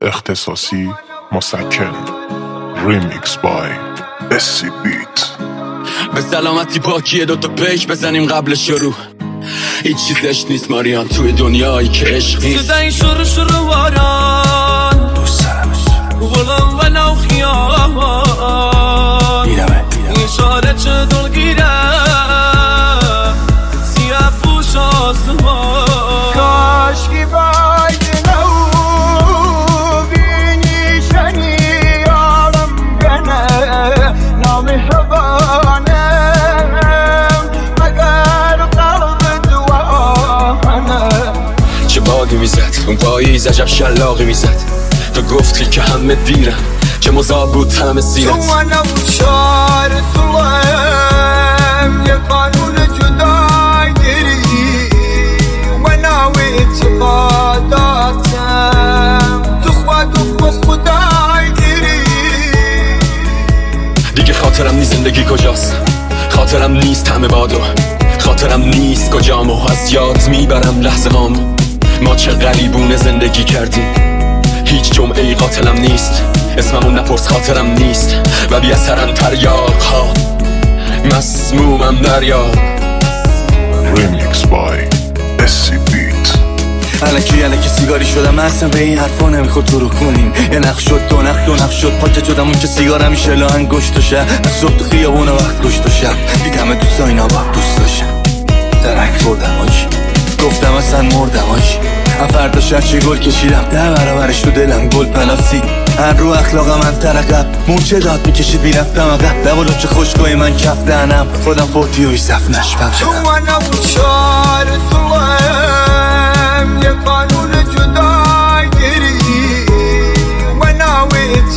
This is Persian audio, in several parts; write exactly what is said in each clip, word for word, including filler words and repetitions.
اختصاصی مسکن. ریمیکس بای اسی بیت. به سلامتی پاکیه دوتا پیک بزنیم قبل شروع. هیچ چیزش نیست ماریان توی دنیایی که عشق نیست. صدای شروع شروع واران دوست دارمش ولم ولو خیابان میرمه اشاره چه دلگیره سیاه پوش آسمان کاشکی باید نو بینی شنی یارم گنه نامهربانم مگر قلب دوانه. چه بادی میزد اون پاییز عجب شلاقی میزد. تو گفتی که همه دیرن چه مذاب بود همه سیرت. تو منو شار توام یه قانون جدای گیری منو اعتقاداتم تو خود و خدای گیری. دیگه خاطرم نیست زندگی کجاست، خاطرم نیست همه بادو، خاطرم نیست کجامو از یاد میبرم لحظه هامو. ما چه غریبونه زندگی کردیم، هیچ جمعه ای قاتلم نیست. اسممون نپرس خاطرم نیست و بی اثرن تریاق ها مسمومم دریاب. ریمیکس بای اسی بیت. الکی الکی سیگاری شدم اصلا به این حرفا نمیخواد تو رو کنیم. یه نخ شد دو نخ دو نخ شد پاکت شدم اون که سیگار همیشه لاهن گشت و شب از صبح تو خیابون وقت گشت و شب دیدم دوست اینا با دوست داشتم درک بردم آجی گفتم اصلا مردم آجی فردا شب چه گل کشیدم ده برابرش تو دلم گل پلاسی هر رو اخلاقم من ترقب مورچه داد میکشید بیرفتم اقب لب و لچه خوشگاهی من کف دهنم خودم فوتی و ایصف نشپم تو شدم. منو شار توام یه قانون جدای گیری منو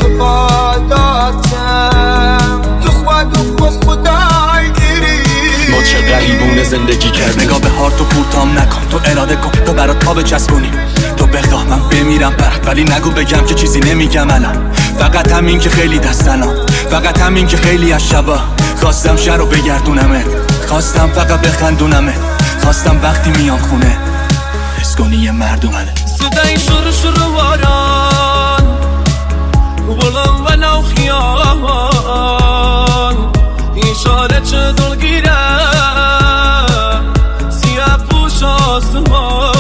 اعتقاداتم تو خود و خدای گیری. ما چه غریبونه زندگی کردیم. نگاه به هارت و پورتام نکن تو اراده کن تو برات پا بچسبونی تو بخواه من بمیرم برات ولی نگو بگم که چیزی نمیگم الان. فقط همین که خیلی دستنام فقط همین که خیلی از شبا خواستم شهر رو بگردونمه خواستم فقط بخندونمه خواستم وقتی میام خونه حس کنی یه مرد اومده. صدای شروع شروع واران ولم ولو خیابان اشاره چه دلگیره سیاه پوش آسمان.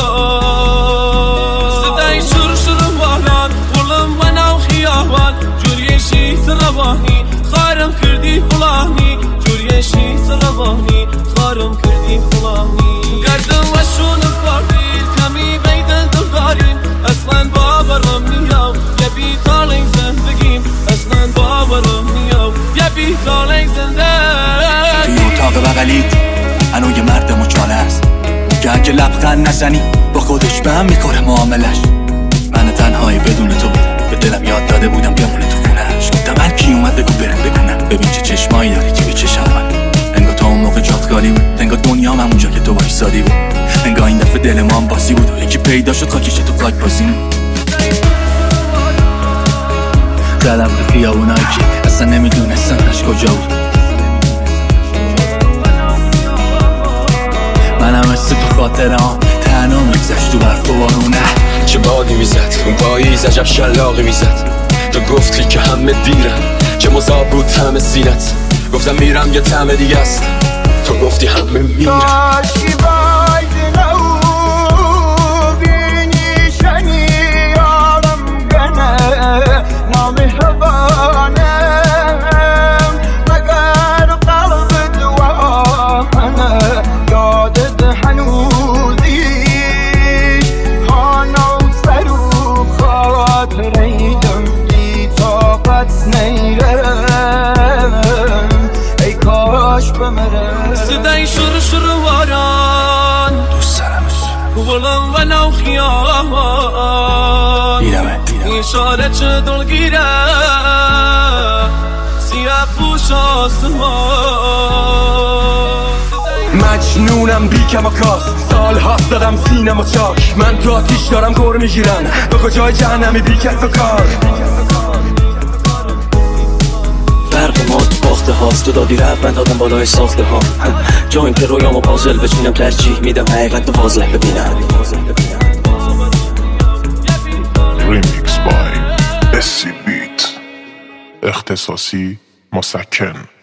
صدای شروع شروع واران ولم ولو خیابان جوری شیت روانی خارم کردی فلانی جوری شیت روانی خارم کردی فلانی. گردم و شونم پاردید کمی بیدن داریم اصلا باورم نیام یه بیتالی زندگیم اصلا باورم نیام یه بیتالی زندگیم. توی اتاق بغلیت هنو یه مرد مچاله است که اگه لبخند نزنی با خودش به هم میکنه معاملش. من تنهایی بدون تو بودم به دلم یاد داده بودم بیامونه تو خونهش گفتم هر کی اومد بگو برم بگونم ببین چه چشمایی داری توی چشم من. انگار تا اون موقع جات خالی بود انگار دنیام همونجا که تو وایسادی بود انگار این دفعه دل ما هم بازی بود و یکی پیدا شد خاکش تو فلاک بازیم. زدم تو خیابونایی که اصلا نمیدونستمش کجا بود. منم مثل تو خاطرام تنها میگذشت تو برف و بارونه. چه بادی میزد اون پاییز عجب شلاقی میزد. تو گفتی که همه دیرن چه مذاب بود همه سیرت. گفتم میرم یه طعم دیگه است تو گفتی همه میرن. کاشکی باید نو بینی شنی یارم گنه نامهربانم مگر قلب دوانه. یادت هنوزیش خانه و سر و خاطریدم بی طاقت نیرم ای کاش بمرم. صدای شروع شروع واران دوست دارمش ولم ولو خیابان میرمه اشاره چه دلگیره سیاه پوش آسمان. مجنونم بی کم و کاست سال هاست دادم سینم و چاک من تو آتیش دارم گور میگیرم به کجای جهنمی بی کس و کار. فرق ما تو باخته هاست تو دادی رفت من دادم بالای ساخته ها جا این که رویامو پازل بچینم ترجیح میدم حقیقت تو واضح ببینم. ریمیکس بای اس سی بیت اختصاصی مسکن